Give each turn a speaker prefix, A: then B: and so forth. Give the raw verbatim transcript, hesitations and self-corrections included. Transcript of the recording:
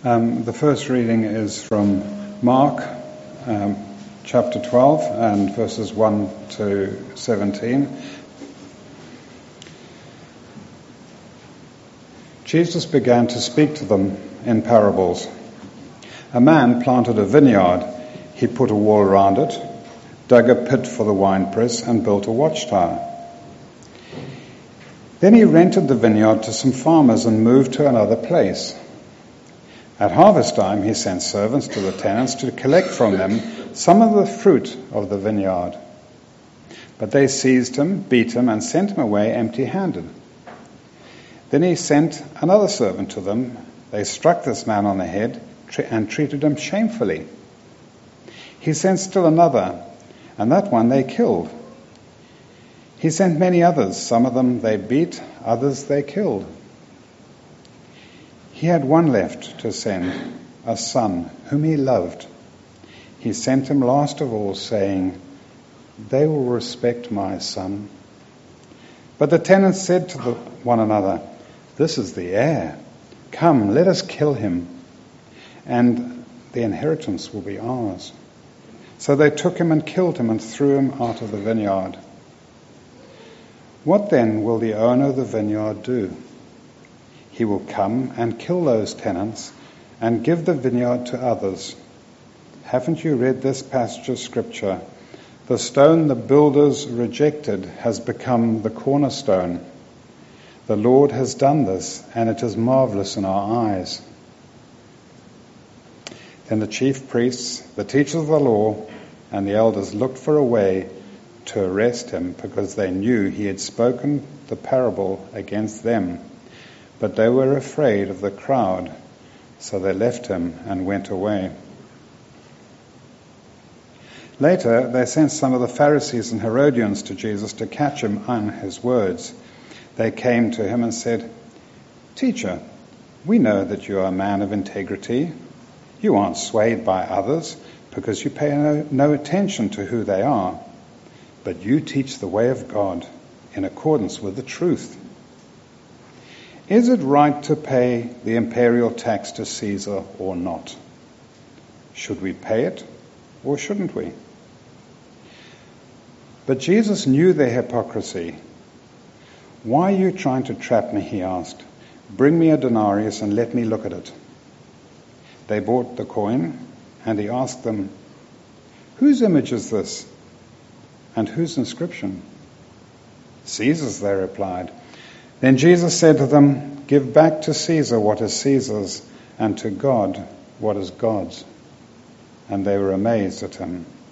A: Um, the first reading is from Mark um, chapter twelve and verses one to seventeen. Jesus began to speak to them in parables. A man planted a vineyard. He put a wall around it, dug a pit for the winepress, and built a watchtower. Then he rented the vineyard to some farmers and moved to another place. At harvest time, he sent servants to the tenants to collect from them some of the fruit of the vineyard. But they seized him, beat him, and sent him away empty-handed. Then he sent another servant to them. They struck this man on the head and treated him shamefully. He sent still another, and that one they killed. He sent many others. Some of them they beat, others they killed. He had one left to send, a son whom he loved. He sent him last of all, saying, "They will respect my son." But the tenants said to the, one another, "This is the heir. Come, let us kill him, and the inheritance will be ours." So they took him and killed him and threw him out of the vineyard. What then will the owner of the vineyard do? He will come and kill those tenants and give the vineyard to others. Haven't you read this passage of Scripture? The stone the builders rejected has become the cornerstone. The Lord has done this, and it is marvelous in our eyes. Then the chief priests, the teachers of the law, and the elders looked for a way to arrest him, because they knew he had spoken the parable against them. But they were afraid of the crowd, so they left him and went away. Later, they sent some of the Pharisees and Herodians to Jesus to catch him on his words. They came to him and said, "Teacher, we know that you are a man of integrity. You aren't swayed by others because you pay no, no attention to who they are. But you teach the way of God in accordance with the truth. Is it right to pay the imperial tax to Caesar or not? Should we pay it or shouldn't we?" But Jesus knew their hypocrisy. "Why are you trying to trap me?" he asked. "Bring me a denarius and let me look at it." They brought the coin, and he asked them, "Whose image is this? And whose inscription?" "Caesar's," they replied. Then Jesus said to them, "Give back to Caesar what is Caesar's, and to God what is God's." And they were amazed at him.